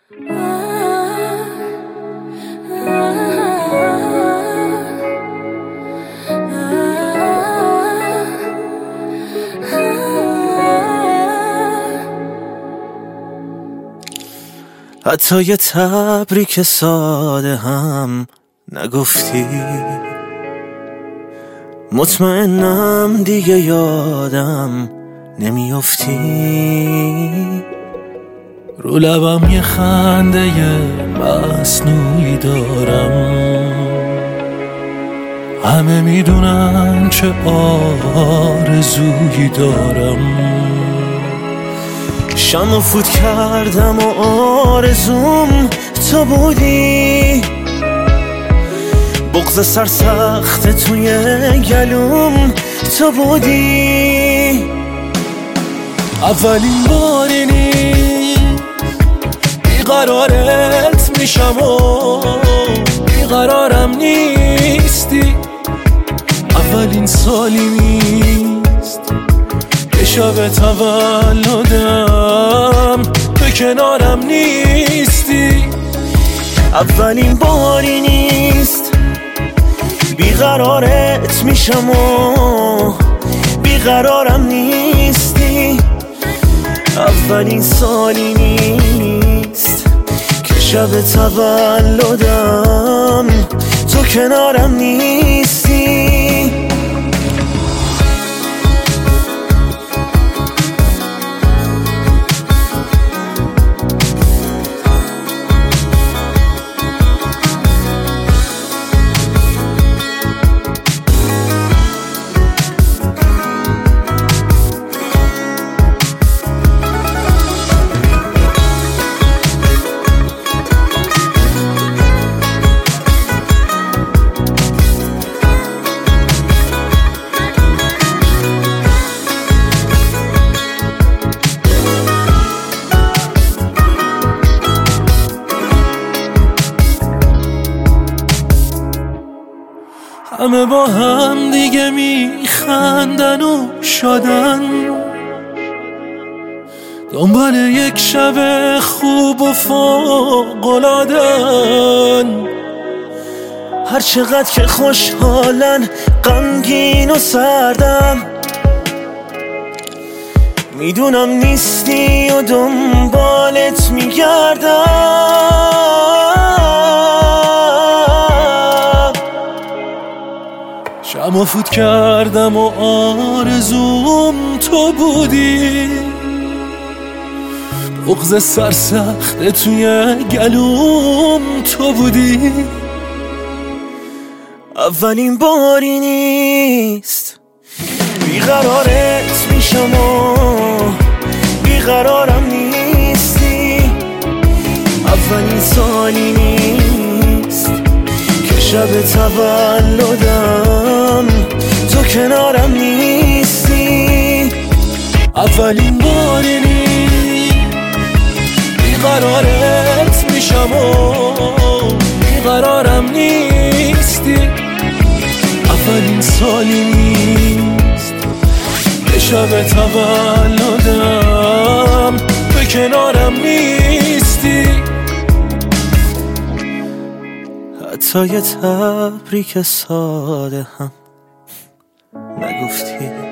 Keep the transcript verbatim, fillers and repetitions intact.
حتی یه تبریک ساده هم نگفتی، مطمئنم دیگه یادم نمیافتی. رو لبم یه خنده مصنوعی دارم، همه میدونن چه آرزویی دارم. شمع فوت کردم و آرزوم تو بودی، بغض سرسخت توی گلوم تو بودی. اولین بارینی بیقرارت میشم و بیقرارم نیستی. اولین سالی نیست که شب تولدم تو کنارم نیستی. اولین باری نیست بیقرارت میشم و بیقرارم نیستی. اولین سالی نیست که شب تولدم تو کنارم نیستی. همه با هم دیگه میخندن و شادن، دنبال یک شب خوب و فوق‌العاده‌ن. هر چقدر که خوشحالن غمگین و سردم، میدونم نیستی و دنبالت میگردم. شمع فوت کردم و آرزوم تو بودی، بغض سرسخت توی گلوم تو بودی. اولین باری نیست بیقرارت میشم و بیقرارم نیستی. اولین سالی نیست که شب تولدم تو کنارم نیستی. اولین باری نیست بیقرارت میشم و بیقرارم نیستی. اولین سالی نیست که شب تولدم تو کنارم نیستی. حتی یه تبریک ساده هم نگفتی.